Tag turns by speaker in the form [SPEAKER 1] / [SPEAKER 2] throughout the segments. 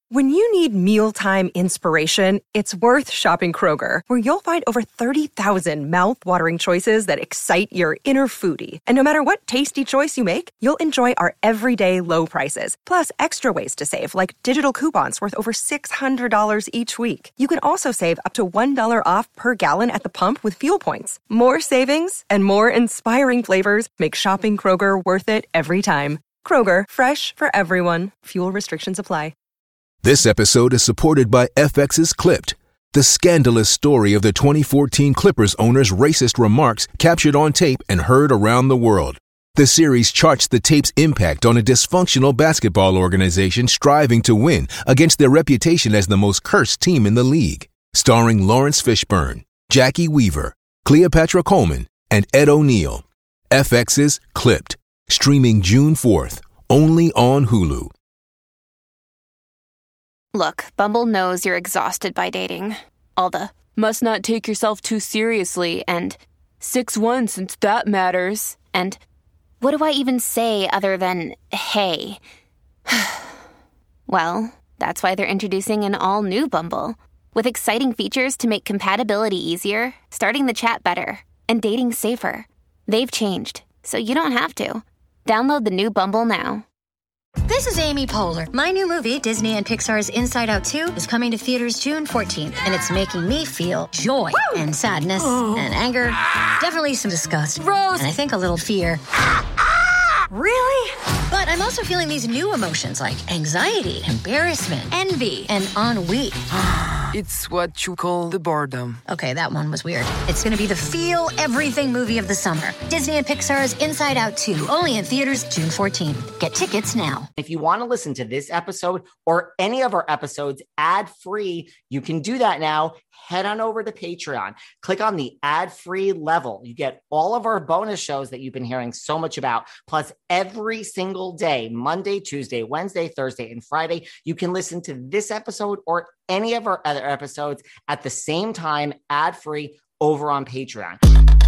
[SPEAKER 1] When you need mealtime inspiration, it's worth shopping Kroger, where you'll find over 30,000 mouth-watering choices that excite your inner foodie. And no matter what tasty choice you make, you'll enjoy our everyday low prices, plus extra ways to save, like digital coupons worth over $600 each week. You can also save up to $1 off per gallon at the pump with fuel points. More savings and more inspiring flavors make shopping Kroger worth it every time. Kroger, fresh for everyone. Fuel restrictions apply.
[SPEAKER 2] This episode is supported by FX's Clipped, the scandalous story of the 2014 Clippers owner's racist remarks captured on tape and heard around the world. The series charts the tape's impact on a dysfunctional basketball organization striving to win against their reputation as the most cursed team in the league. Starring Lawrence Fishburne, Jackie Weaver, Cleopatra Coleman, and Ed O'Neill. FX's Clipped, streaming June 4th, only on Hulu.
[SPEAKER 3] Look, Bumble knows you're exhausted by dating. All the, must not take yourself too seriously, and 6'1" since that matters, and what do I even say other than, hey? Well, that's why they're introducing an all-new Bumble, with exciting features to make compatibility easier, starting the chat better, and dating safer. They've changed, so you don't have to. Download the new Bumble now.
[SPEAKER 4] This is Amy Poehler. My new movie, Disney and Pixar's Inside Out 2, is coming to theaters June 14th, and it's making me feel joy and sadness and anger, definitely some disgust, Rose, and I think a little fear. Really? But I'm also feeling these new emotions like anxiety, embarrassment, envy, and ennui.
[SPEAKER 5] It's what you call the boredom.
[SPEAKER 4] Okay, that one was weird. It's going to be the feel everything movie of the summer. Disney and Pixar's Inside Out 2, only in theaters June 14th. Get tickets now.
[SPEAKER 6] If you want to listen to this episode or any of our episodes ad-free, you can do that now. Head on over to Patreon. Click on the ad-free level. You get all of our bonus shows that you've been hearing so much about. Plus, every single day, Monday, Tuesday, Wednesday, Thursday, and Friday, you can listen to this episode or any of our other episodes at the same time, ad-free, over on Patreon.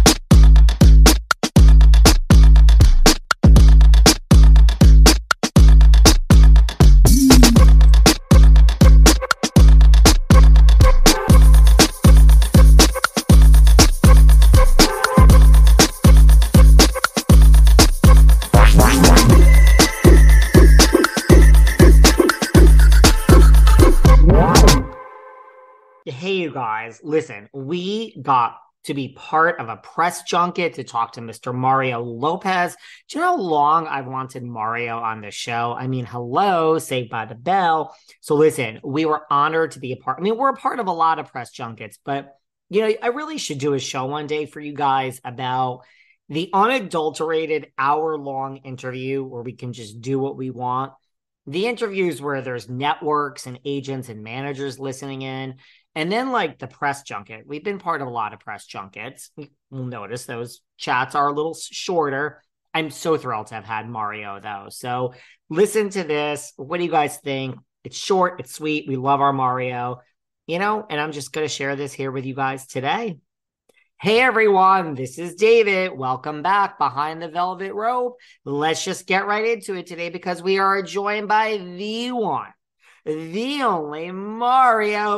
[SPEAKER 6] Hey, you guys, listen, we got to be part of a press junket to talk to Mr. Mario Lopez. Do you know how long I've wanted Mario on the show? I mean, hello, Saved by the Bell. So listen, we were honored to be a part. I mean, we're a part of a lot of press junkets, but, you know, I really should do a show one day for you guys about the unadulterated hour-long interview where we can just do what we want. The interviews where there's networks and agents and managers listening in. And then like the press junket, we've been part of a lot of press junkets. We'll notice those chats are a little shorter. I'm so thrilled to have had Mario though. So listen to this. What do you guys think? It's short, it's sweet. We love our Mario, you know, and I'm just going to share this here with you guys today. Hey everyone, this is David. Welcome back behind the velvet rope. Let's just get right into it today because we are joined by the one, the only Mario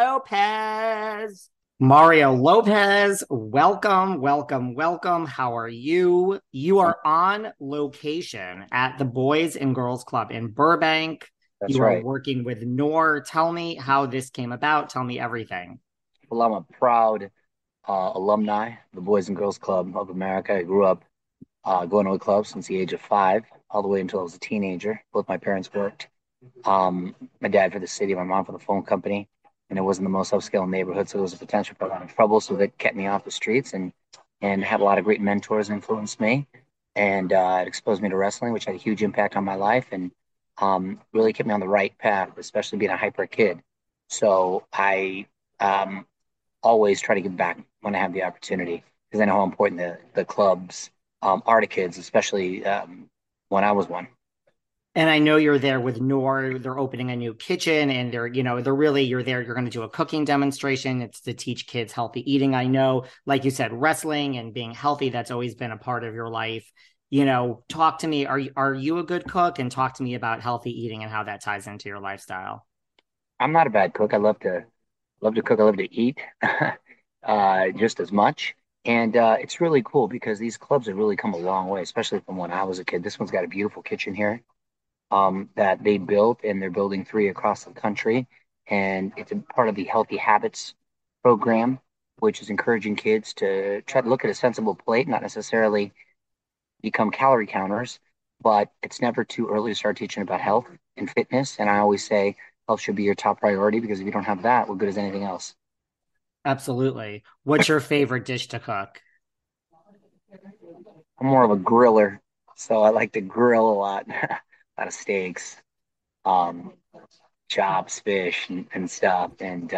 [SPEAKER 6] Lopez. Mario Lopez, welcome, welcome, welcome. How are you? You are on location at the Boys and Girls Club in Burbank.
[SPEAKER 7] That's
[SPEAKER 6] you
[SPEAKER 7] right.
[SPEAKER 6] are working with Noor. Tell me how this came about. Tell me everything.
[SPEAKER 7] Well, I'm a proud alumni of the Boys and Girls Club of America. I grew up going to the club since the age of 5, all the way until I was a teenager. Both my parents worked. My dad for the city, my mom for the phone company, and it wasn't the most upscale neighborhood, so there was a potential for a lot of trouble. So that kept me off the streets and had a lot of great mentors influence me, and it exposed me to wrestling, which had a huge impact on my life and really kept me on the right path, especially being a hyper kid. So I always try to give back when I have the opportunity because I know how important the clubs are to kids, especially when I was one.
[SPEAKER 6] And I know you're there with Noor. They're opening a new kitchen and you're there. You're going to do a cooking demonstration. It's to teach kids healthy eating. I know, like you said, wrestling and being healthy, that's always been a part of your life. You know, talk to me. Are you a good cook? And talk to me about healthy eating and how that ties into your lifestyle.
[SPEAKER 7] I'm not a bad cook. I love to cook. I love to eat just as much. And it's really cool because these clubs have really come a long way, especially from when I was a kid. This one's got a beautiful kitchen here that they built, and they're building three across the country. And it's a part of the Healthy Habits program, which is encouraging kids to try to look at a sensible plate, not necessarily become calorie counters, but it's never too early to start teaching about health and fitness. And I always say health should be your top priority because if you don't have that, what good is anything else?
[SPEAKER 6] Absolutely. What's your favorite dish to cook?
[SPEAKER 7] I'm more of a griller, so I like to grill a lot, a lot of steaks, um, chops, fish, and stuff. And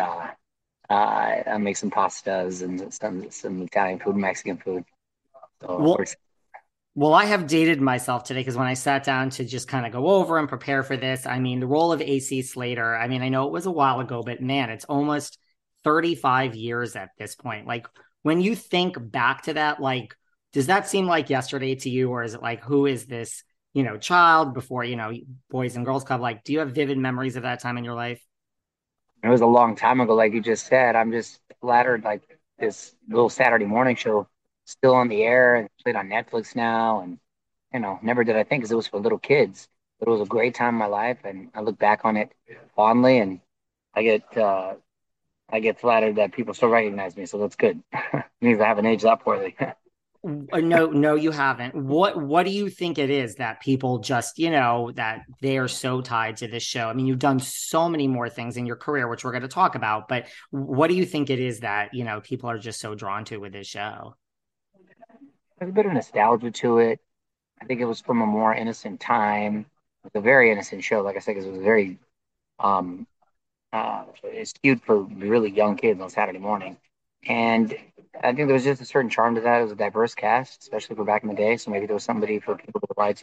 [SPEAKER 7] I make some pastas and some Italian food, Mexican food. So we're
[SPEAKER 6] Well, Well, I have dated myself today because when I sat down to just kind of go over and prepare for this, I mean, the role of AC Slater, I mean, I know it was a while ago, but man, it's almost 35 years at this point. Like, when you think back to that, like, does that seem like yesterday to you, or is it like, who is this, child before, Boys and Girls Club? Like, do you have vivid memories of that time in your life?
[SPEAKER 7] It was a long time ago, like you just said. I'm just flattered, like this little Saturday morning show still on the air and played on Netflix now. And, never did I think because it was for little kids, but it was a great time in my life. And I look back on it fondly and I get, uh, I get flattered that people still recognize me. So that's good. Means I haven't aged that poorly.
[SPEAKER 6] No, no, you haven't. What do you think it is that people just, that they are so tied to this show? I mean, you've done so many more things in your career, which we're going to talk about, but what do you think it is that, people are just so drawn to with this show?
[SPEAKER 7] There's a bit of nostalgia to it. I think it was from a more innocent time. It was a very innocent show, like I said, because it was very um, it's skewed for really young kids on Saturday morning. And I think there was just a certain charm to that. It was a diverse cast, especially for back in the day. So maybe there was somebody for people to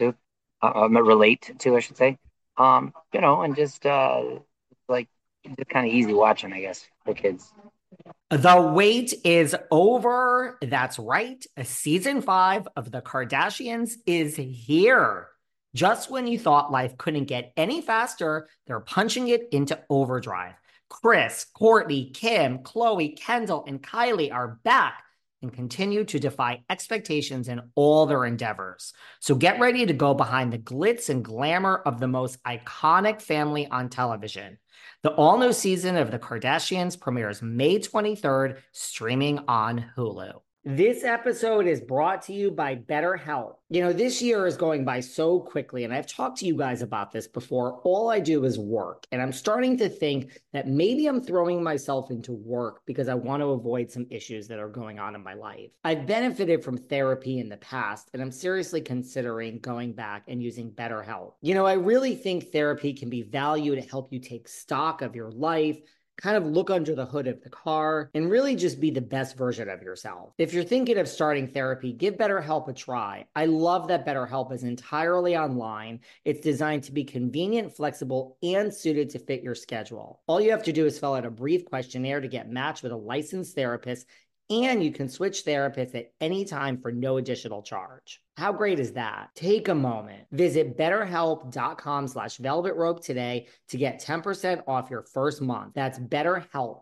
[SPEAKER 7] relate to, I should say. And just like just kind of easy watching, I guess, for kids.
[SPEAKER 6] The wait is over. That's right. Season 5 of The Kardashians is here. Just when you thought life couldn't get any faster, they're punching it into overdrive. Kris, Kourtney, Kim, Khloe, Kendall, and Kylie are back and continue to defy expectations in all their endeavors. So get ready to go behind the glitz and glamour of the most iconic family on television. The all-new season of The Kardashians premieres May 23rd, streaming on Hulu. This episode is brought to you by BetterHelp. This year is going by so quickly, and I've talked to you guys about this before. All I do is work, and I'm starting to think that maybe I'm throwing myself into work because I want to avoid some issues that are going on in my life. I've benefited from therapy in the past, and I'm seriously considering going back and using BetterHelp. I really think therapy can be valued to help you take stock of your life, kind of look under the hood of the car, and really just be the best version of yourself. If you're thinking of starting therapy, give BetterHelp a try. I love that BetterHelp is entirely online. It's designed to be convenient, flexible, and suited to fit your schedule. All you have to do is fill out a brief questionnaire to get matched with a licensed therapist, and you can switch therapists at any time for no additional charge. How great is that? Take a moment. Visit betterhelp.com/velvetrope today to get 10% off your first month. That's BetterHelp,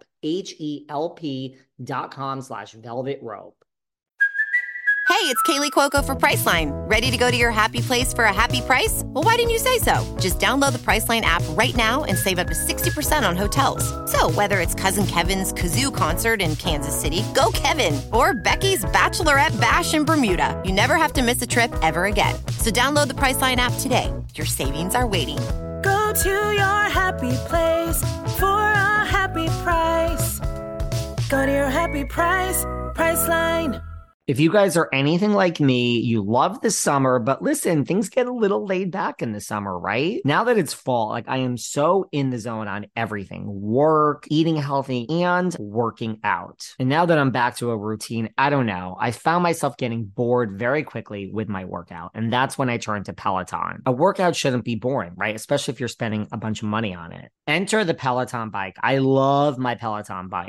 [SPEAKER 6] HELP.com/velvetrope.
[SPEAKER 8] Hey, it's Kaylee Cuoco for Priceline. Ready to go to your happy place for a happy price? Well, why didn't you say so? Just download the Priceline app right now and save up to 60% on hotels. So whether it's Cousin Kevin's Kazoo concert in Kansas City, go Kevin, or Becky's Bachelorette Bash in Bermuda, you never have to miss a trip ever again. So download the Priceline app today. Your savings are waiting.
[SPEAKER 9] Go to your happy place for a happy price. Go to your happy price, Priceline.
[SPEAKER 6] If you guys are anything like me, you love the summer, but listen, things get a little laid back in the summer, right? Now that it's fall, I am so in the zone on everything: work, eating healthy, and working out. And now that I'm back to a routine, I don't know, I found myself getting bored very quickly with my workout. And that's when I turned to Peloton. A workout shouldn't be boring, right? Especially if you're spending a bunch of money on it. Enter the Peloton bike. I love my Peloton bike.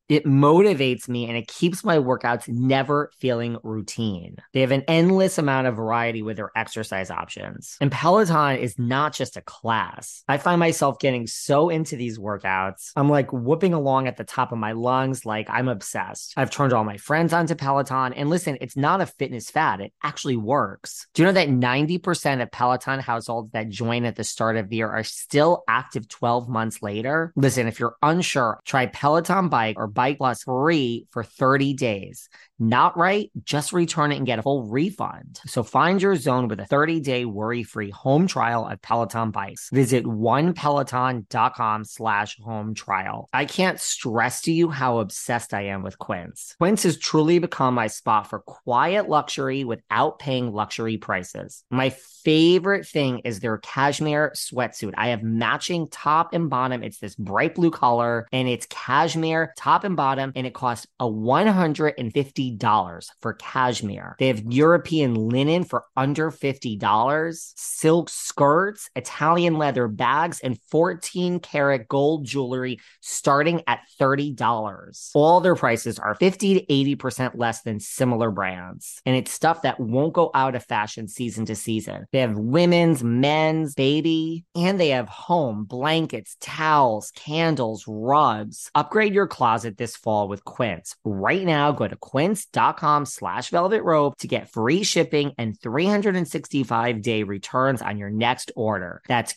[SPEAKER 6] It motivates me and it keeps my workouts never feeling routine. They have an endless amount of variety with their exercise options. And Peloton is not just a class. I find myself getting so into these workouts. I'm like whooping along at the top of my lungs, like I'm obsessed. I've turned all my friends onto Peloton. And listen, it's not a fitness fad. It actually works. Do you know that 90% of Peloton households that join at the start of the year are still active 12 months later? Listen, if you're unsure, try Peloton Bike or Bike Plus free for 30 days. Not right? Just return it and get a full refund. So find your zone with a 30-day worry-free home trial of Peloton bikes. Visit onepeloton.com/home trial. I can't stress to you how obsessed I am with Quince. Quince has truly become my spot for quiet luxury without paying luxury prices. My favorite thing is their cashmere sweatsuit. I have matching top and bottom. It's this bright blue color and it's cashmere top and bottom, and it costs $150 for cashmere. They have European linen for under $50, silk skirts, Italian leather bags, and 14 karat gold jewelry starting at $30. All their prices are 50 to 80% less than similar brands. And it's stuff that won't go out of fashion season to season. They have women's, men's, baby, and they have home, blankets, towels, candles, rugs. Upgrade your closet this fall with Quince. Right now, go to quince.com/velvet rope to get free shipping and 365-day returns on your next order. That's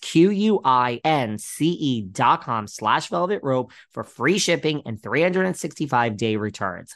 [SPEAKER 6] QUINCE.com/velvet rope for free shipping and 365-day returns.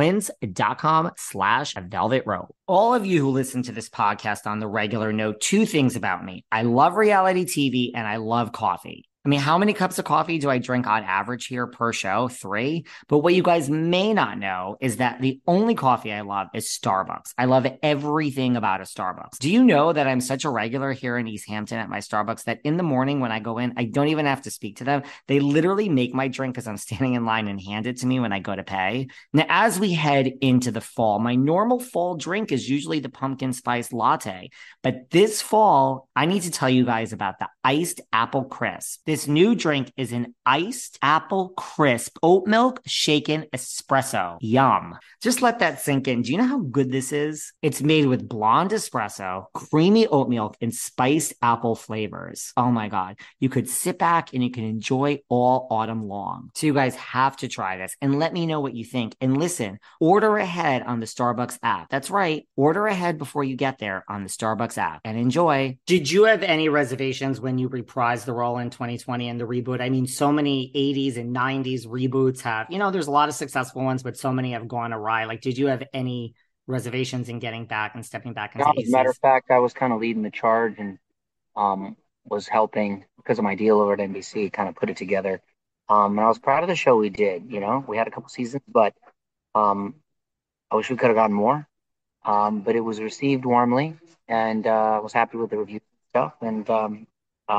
[SPEAKER 6] Quince.com/velvet rope. All of you who listen to this podcast on the regular know two things about me. I love reality TV and I love coffee. I mean, how many cups of coffee do I drink on average here per show? 3. But what you guys may not know is that the only coffee I love is Starbucks. I love everything about a Starbucks. Do you know that I'm such a regular here in East Hampton at my Starbucks that in the morning when I go in, I don't even have to speak to them. They literally make my drink as I'm standing in line and hand it to me when I go to pay. Now, as we head into the fall, my normal fall drink is usually the pumpkin spice latte. But this fall, I need to tell you guys about the iced apple crisp. This new drink is an iced apple crisp oat milk shaken espresso. Yum. Just let that sink in. Do you know how good this is? It's made with blonde espresso, creamy oat milk, and spiced apple flavors. Oh my God. You could sit back and you can enjoy all autumn long. So you guys have to try this and let me know what you think. And listen, order ahead on the Starbucks app. That's right. Order ahead before you get there on the Starbucks app and enjoy. Did you have any reservations when you reprised the role in 2020 and the reboot? I mean, so many 80s and 90s reboots have, there's a lot of successful ones, but so many have gone awry. Like, did you have any reservations in getting back and stepping back into
[SPEAKER 7] As a matter of fact, I was kind of leading the charge and was helping because of my deal over at NBC, kind of put it together. And I was proud of the show we did. We had a couple seasons, but I wish we could have gotten more. But it was received warmly, and I was happy with the review stuff, and proud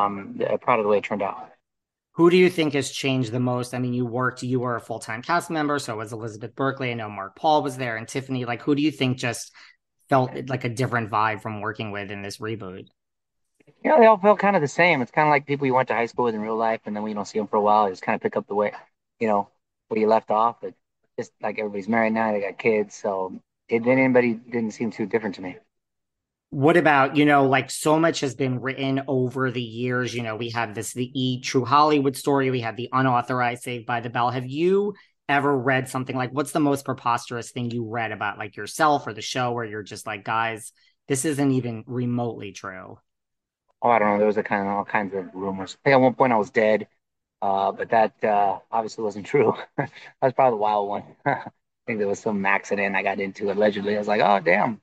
[SPEAKER 7] of the way it turned out.
[SPEAKER 6] Who do you think has changed the most? I mean, you were a full-time cast member, so was Elizabeth Berkley. I know Mark Paul was there and Tiffany. Like, who do you think just felt like a different vibe from working with in this reboot?
[SPEAKER 7] They all felt kind of the same. It's kind of like people you went to high school with in real life, and then when you don't see them for a while, you just kind of pick up the way, where you left off. But just like everybody's married now, they got kids, so anybody didn't seem too different to me.
[SPEAKER 6] What about, like so much has been written over the years. We have the True Hollywood story. We have the unauthorized Saved by the Bell. Have you ever read something like, what's the most preposterous thing you read about like yourself or the show where you're just like, guys, this isn't even remotely true?
[SPEAKER 7] Oh, I don't know. There was all kinds of rumors. I think at one point I was dead, but that obviously wasn't true. That was probably the wild one. I think there was some accident I got into allegedly. I was like, oh, damn.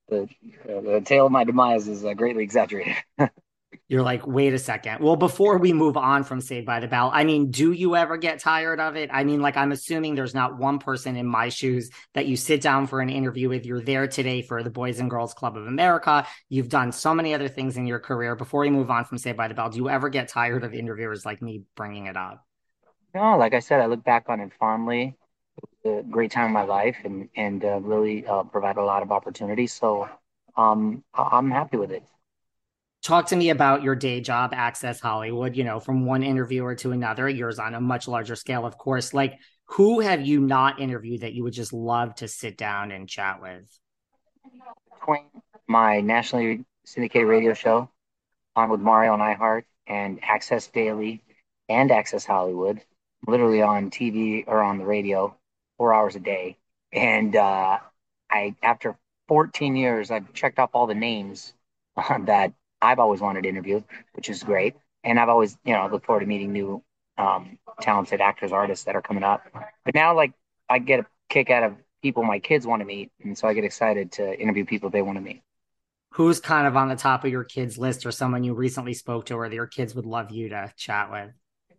[SPEAKER 7] The tale of my demise is greatly exaggerated.
[SPEAKER 6] You're like, wait a second. Well, before we move on from Saved by the Bell, I mean, do you ever get tired of it? I mean, like, I'm assuming there's not one person in my shoes that you sit down for an interview with. You're there today for the Boys and Girls Club of America. You've done so many other things in your career. Before we move on from Saved by the Bell, do you ever get tired of interviewers like me bringing it up?
[SPEAKER 7] No, like I said, I look back on it fondly. A great time in my life and really provided a lot of opportunities. So I'm happy with it.
[SPEAKER 6] Talk to me about your day job, Access Hollywood, from one interviewer to another, yours on a much larger scale, of course. Like, who have you not interviewed that you would just love to sit down and chat with?
[SPEAKER 7] Between my nationally syndicated radio show on with Mario and iHeart and Access Daily and Access Hollywood, literally on TV or on the radio 4 hours a day. And after 14 years, I've checked off all the names that I've always wanted to interview, which is great. And I've always, look forward to meeting new talented actors, artists that are coming up. But now, like, I get a kick out of people my kids want to meet. And so I get excited to interview people they want to meet.
[SPEAKER 6] Who's kind of on the top of your kids' list, or someone you recently spoke to or that your kids would love you to chat with?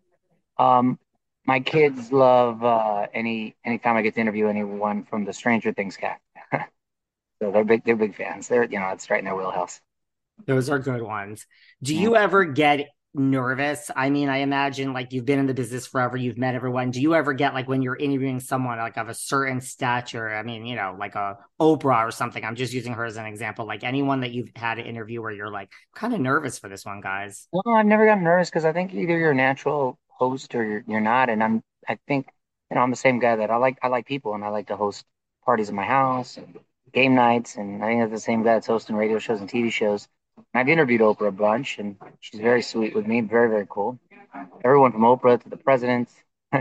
[SPEAKER 7] My kids love anytime I get to interview anyone from the Stranger Things cast. So they're big fans. It's right in their wheelhouse.
[SPEAKER 6] Those are good ones. Do you ever get nervous? I mean, I imagine, like, you've been in the business forever, you've met everyone. Do you ever get, like, when you're interviewing someone like of a certain stature, I mean, like a Oprah or something, I'm just using her as an example, like anyone that you've had to interview where you're like, kind of nervous for this one, guys?
[SPEAKER 7] Well, I've never gotten nervous because I think either you're a natural host or you're not. And I think, I'm the same guy that I like people, and I like to host parties in my house and game nights. And I think that's the same guy that's hosting radio shows and TV shows. I've interviewed Oprah a bunch, and she's very sweet with me, very, very cool. Everyone from Oprah to the president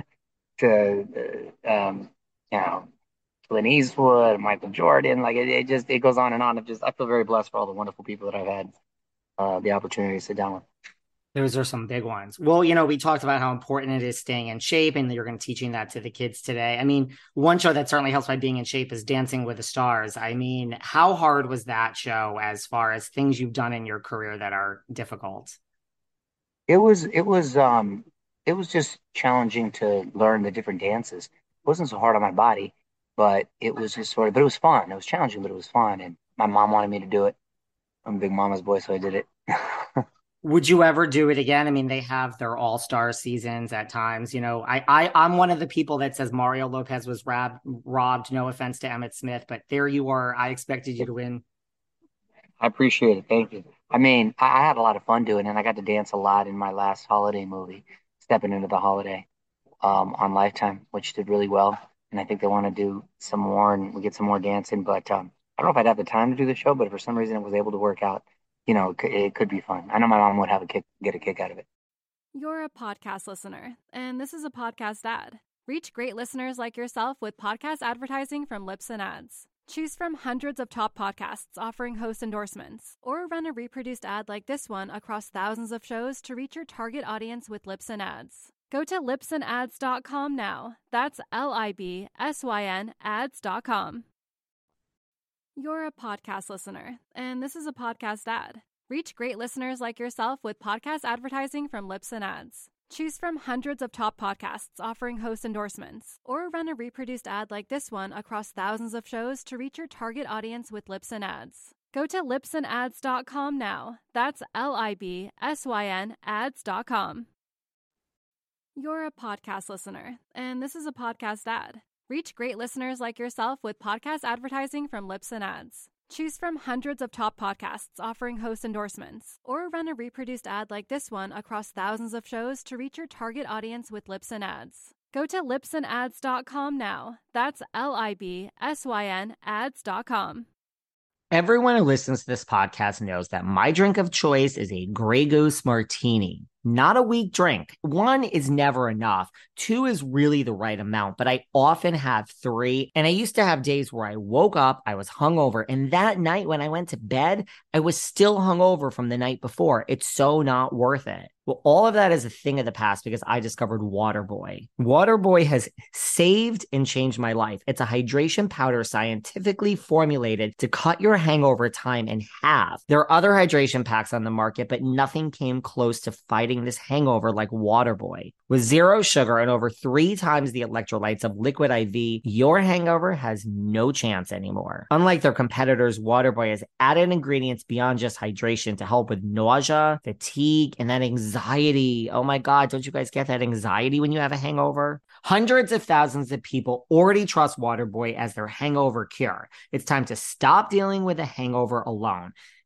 [SPEAKER 7] to, Clint Eastwood, Michael Jordan, like it goes on and on. I feel very blessed for all the wonderful people that I've had the opportunity to sit down with.
[SPEAKER 6] Those are some big ones. Well, we talked about how important it is staying in shape, and you're going to teaching that to the kids today. I mean, one show that certainly helps by being in shape is Dancing with the Stars. I mean, how hard was that show as far as things you've done in your career that are difficult?
[SPEAKER 7] It was just challenging to learn the different dances. It wasn't so hard on my body, but it was just but it was fun. It was challenging, but it was fun. And my mom wanted me to do it. I'm a big mama's boy, so I did it.
[SPEAKER 6] Would you ever do it again? I mean, they have their all-star seasons at times. I'm one of the people that says Mario Lopez was robbed. No offense to Emmitt Smith, but there you are. I expected you to win.
[SPEAKER 7] I appreciate it. Thank you. I mean, I had a lot of fun doing it, and I got to dance a lot in my last holiday movie, Stepping Into the Holiday, on Lifetime, which did really well. And I think they want to do some more, and we get some more dancing. But I don't know if I'd have the time to do the show, but if for some reason it was able to work out, it could be fun. I know my mom would get a kick out of it.
[SPEAKER 10] You're a podcast listener, and this is a podcast ad. Reach great listeners like yourself with podcast advertising from Libsyn Ads. Choose from hundreds of top podcasts offering host endorsements, or run a reproduced ad like this one across thousands of shows to reach your target audience with Libsyn Ads. Go to libsynads.com now. That's LIBSYN ads.com. You're a podcast listener, and this is a podcast ad. Reach great listeners like yourself with podcast advertising from Libsyn Ads. Choose from hundreds of top podcasts offering host endorsements, or run a reproduced ad like this one across thousands of shows to reach your target audience with Libsyn Ads. Go to libsynads.com now. That's LIBSYN ads.com. You're a podcast listener, and this is a podcast ad. Reach great listeners like yourself with podcast advertising from Libsyn Ads. Choose from hundreds of top podcasts offering host endorsements, or run a reproduced ad like this one across thousands of shows to reach your target audience with Libsyn Ads. Go to libsynads.com now. That's LIBSYN ads.com.
[SPEAKER 6] Everyone who listens to this podcast knows that my drink of choice is a Grey Goose Martini. Not a weak drink. One is never enough. Two is really the right amount, but I often have three. And I used to have days where I woke up, I was hungover, and that night when I went to bed, I was still hungover from the night before. It's so not worth it. Well, all of that is a thing of the past because I discovered Waterboy. Waterboy has saved and changed my life. It's a hydration powder scientifically formulated to cut your hangover time in half. There are other hydration packs on the market, but nothing came close to fighting this hangover like Waterboy. With zero sugar and over 3 times the electrolytes of Liquid IV, your hangover has no chance anymore. Unlike their competitors, Waterboy has added ingredients beyond just hydration to help with nausea, fatigue, and that anxiety. Oh my God, don't you guys get that anxiety when you have a hangover? Hundreds of thousands of people already trust Waterboy as their hangover cure. It's time to stop dealing with a hangover alone.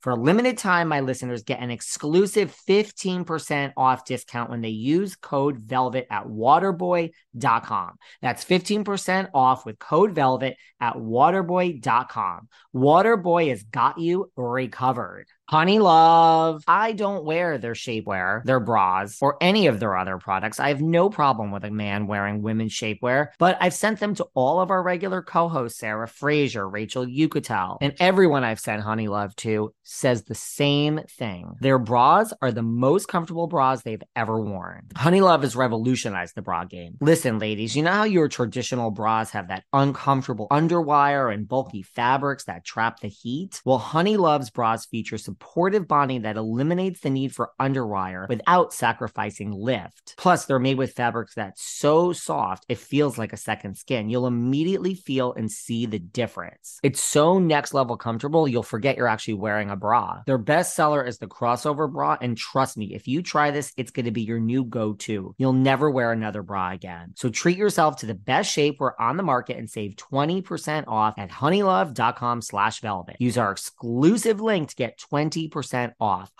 [SPEAKER 6] For a limited time, my listeners get an exclusive 15% off discount when they use code VELVET at waterboy.com. That's 15% off with code VELVET at waterboy.com. Waterboy has got you recovered. Honey Love, I don't wear their shapewear, their bras, or any of their other products. I have no problem with a man wearing women's shapewear, but I've sent them to all of our regular co-hosts, Sarah Fraser, Rachel Yucatel, and everyone I've sent Honey Love to says the same thing. Their bras are the most comfortable bras they've ever worn. Honey Love has revolutionized the bra game. Listen, ladies, you know how your traditional bras have that uncomfortable underwire and bulky fabrics that trap the heat? Well, Honey Love's bras feature supportive bonding that eliminates the need for underwire without sacrificing lift. Plus, they're made with fabrics that's so soft, it feels like a second skin. You'll immediately feel and see the difference. It's so next level comfortable, you'll forget you're actually wearing a bra. Their best seller is the crossover bra, and trust me, if you try this, it's going to be your new go-to. You'll never wear another bra again. So treat yourself to the best shapewear on the market and save 20% off at honeylove.com/velvet. Use our exclusive link to get 20% off.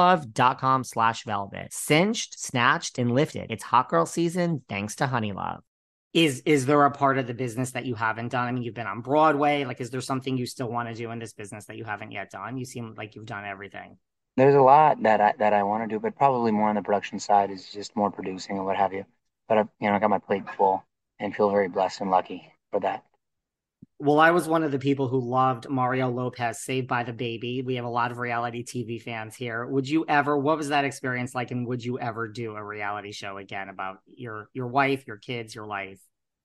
[SPEAKER 6] honeylove.com/velvet. Cinched, snatched, and lifted. It's hot girl season thanks to Honey Love. Is there a part of the business that you haven't done? I mean, you've been on Broadway. Like, is there something you still want to do in this business that you haven't yet done? You seem like you've done everything.
[SPEAKER 7] There's a lot that I want to do, but probably more on the production side is just more producing and what have you. But I got my plate full and feel very blessed and lucky for that.
[SPEAKER 6] Well, I was one of the people who loved Mario Lopez, Saved by the Baby. We have a lot of reality TV fans here. What was that experience like? And would you ever do a reality show again about your wife, your kids, your life?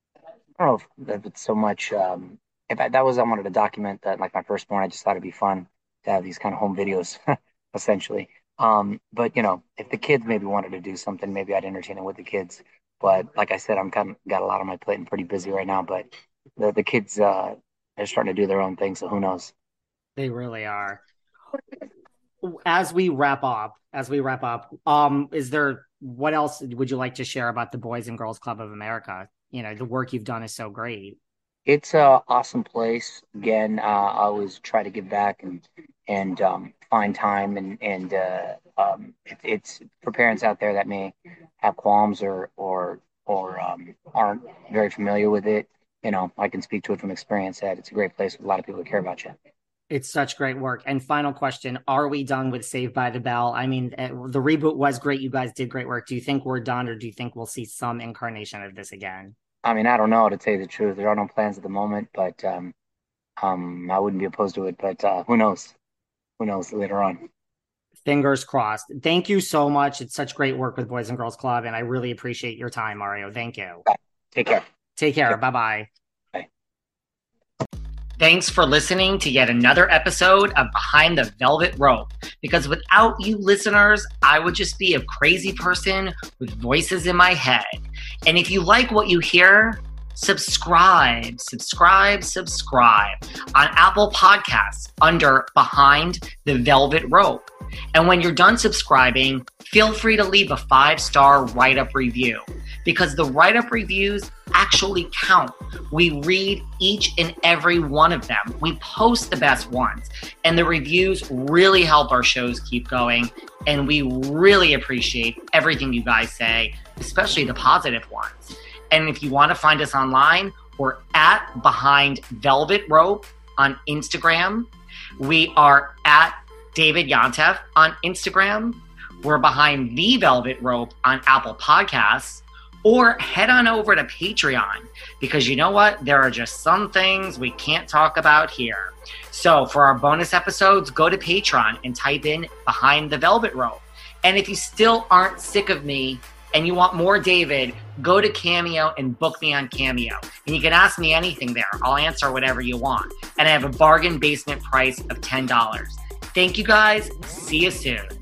[SPEAKER 7] I don't know if it's so much. I wanted to document that, like my firstborn. I just thought it'd be fun to have these kind of home videos, essentially. But if the kids maybe wanted to do something, maybe I'd entertain it with the kids. But like I said, I'm got a lot on my plate and pretty busy right now. But the kids are starting to do their own thing, so who knows?
[SPEAKER 6] They really are. As we wrap up, what else would you like to share about the Boys and Girls Club of America? The work you've done is so great.
[SPEAKER 7] It's an awesome place. Again, I always try to give back and find time and it's for parents out there that may have qualms or aren't very familiar with it. I can speak to it from experience that it's a great place with a lot of people who care about you.
[SPEAKER 6] It's such great work. And final question, are we done with Saved by the Bell? I mean, the reboot was great. You guys did great work. Do you think we're done, or do you think we'll see some incarnation of this again?
[SPEAKER 7] I mean, I don't know, to tell you the truth. There are no plans at the moment, but I wouldn't be opposed to it. But who knows? Who knows later on?
[SPEAKER 6] Fingers crossed. Thank you so much. It's such great work with Boys and Girls Club, and I really appreciate your time, Mario. Thank you.
[SPEAKER 7] Take care.
[SPEAKER 6] Take care. Bye-bye.
[SPEAKER 7] Bye.
[SPEAKER 6] Thanks for listening to yet another episode of Behind the Velvet Rope. Because without you listeners, I would just be a crazy person with voices in my head. And if you like what you hear, subscribe on Apple Podcasts under Behind the Velvet Rope. And when you're done subscribing, feel free to leave a 5-star write-up review, because the write-up reviews actually count. We read each and every one of them. We post the best ones, and the reviews really help our shows keep going. And we really appreciate everything you guys say, especially the positive ones. And if you want to find us online, we're at Behind Velvet Rope on Instagram. We are at David Yontef on Instagram. We're Behind the Velvet Rope on Apple Podcasts. Or head on over to Patreon, because you know what? There are just some things we can't talk about here. So for our bonus episodes, go to Patreon and type in Behind the Velvet Rope. And if you still aren't sick of me and you want more David, go to Cameo and book me on Cameo. And you can ask me anything there. I'll answer whatever you want. And I have a bargain basement price of $10. Thank you guys. See you soon.